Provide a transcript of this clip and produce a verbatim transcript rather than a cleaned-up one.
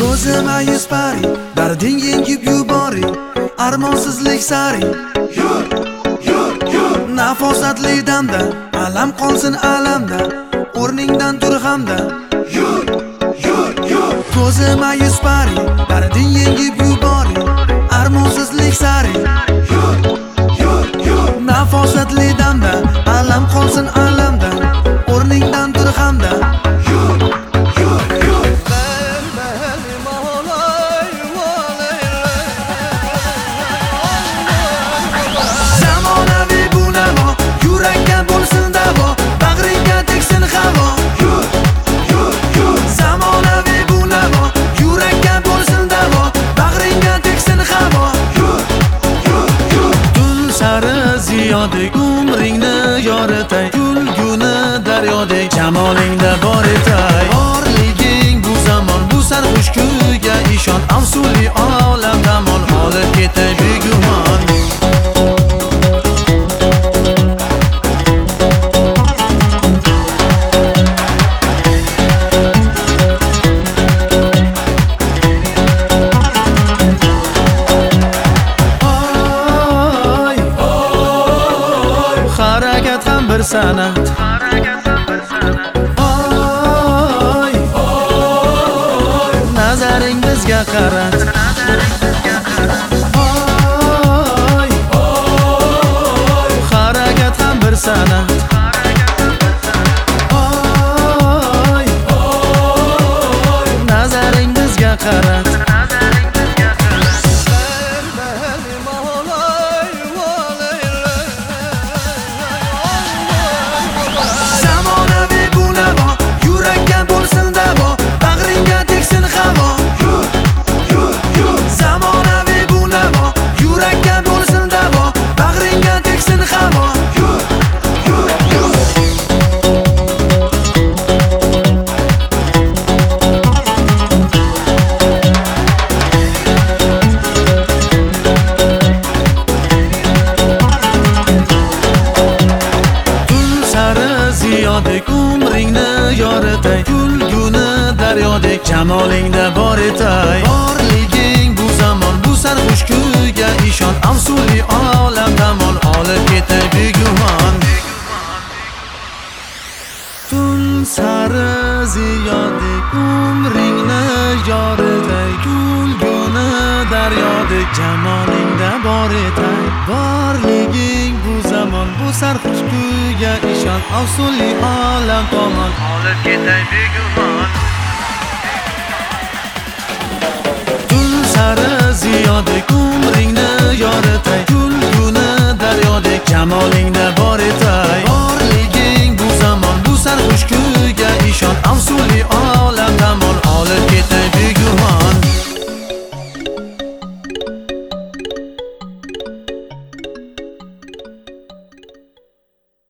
Ko'zima yuz pari, darding yengib yubori, armonsizlik sari. Yur, yur, yur. Nafosatli damda, alam qolsin alamda, o'rningdan tur hamda. Yur, yur, yur. Ko'zima yuz pari, darding yengib yubori, armonsizlik sari. Yur, yur, yur. Nafosatli damda, alam qolsin alamda, o'rningdan tur hamda. Yur, yur, yur. Zamonaviy bu navo, yurakka bo'lsin davo, bag'ringga tegsin havo. Yur, yur, yur. Zamonaviy bu navo, yurakka bo'lsin davo, bag'ringga tegsin havo. Yur, yur, yur. Tun sari ziyodek umringni yoritay, kulguni daryodek jamolingda bor etay. Borliging bu zamon, bu sarxush kuyga ishon, avsuli olamda mol olib ketay begumon. Harakat ham bir san'at. Oy, oy, nazaring bizga qarat. Oy, oy, harakat ham bir san'at. Oy, oy, nazaring bizga qarat. Ziyodek umringni yoritay, kulguni daryodek jamolingda bor etay. Borliging bu zamon, bu sarxush kuyga ishon, avsuli olamda mol olib ketay begumon. Tun sari ziyodek umringni yoritay, kulguni daryodek jamolingda bor etay. Borliging bu zamon, bu sarxush kuyga ishon, avsuli olam tomon olib ketay begumon. Tun sari ziyodek umringni yoritay, kulguni daryodek jamolingda